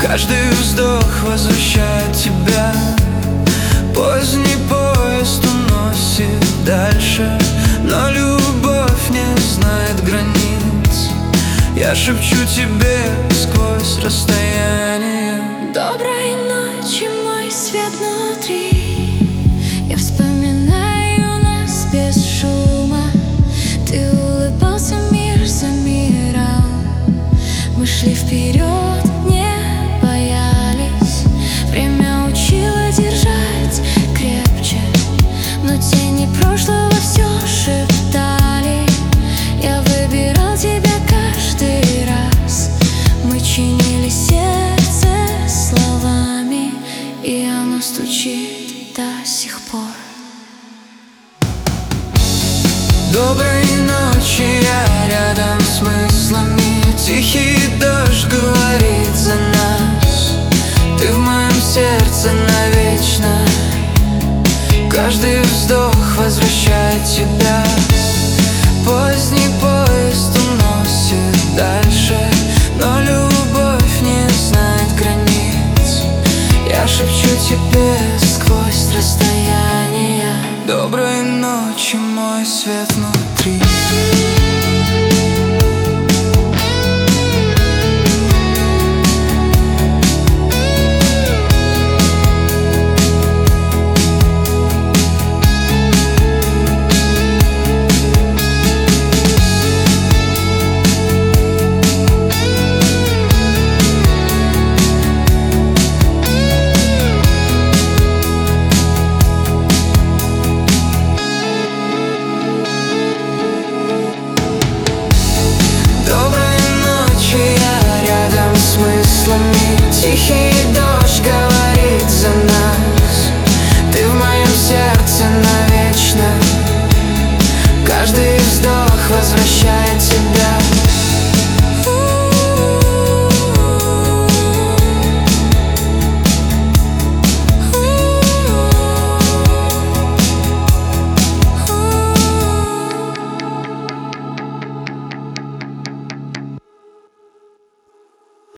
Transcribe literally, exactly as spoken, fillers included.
Каждый вздох возвращает тебя. Поздний поезд уносит дальше, но любовь не знает границ. Я шепчу тебе сквозь расстояние: доброй ночи, мой свет внутри. Я вспоминаю нас без шума. Ты улыбался, мир замирал. Мы шли вперед, не боялись. Время учило держать крепче, но тени прошлого все шептали. Я выбирал тебя каждый раз. Мы чинили сердце словами, и оно стучит до сих пор. Доброй ночи, я рядом с мыслями. Тихий дождь говорит за нас. Ты в моем сердце навечно. Каждый вздох возвращает тебя. Поздний поезд уносит дальше, но любовь не знает границ. Я шепчу тебе сквозь расстояние: доброй ночи, мой свет внутри. Тихий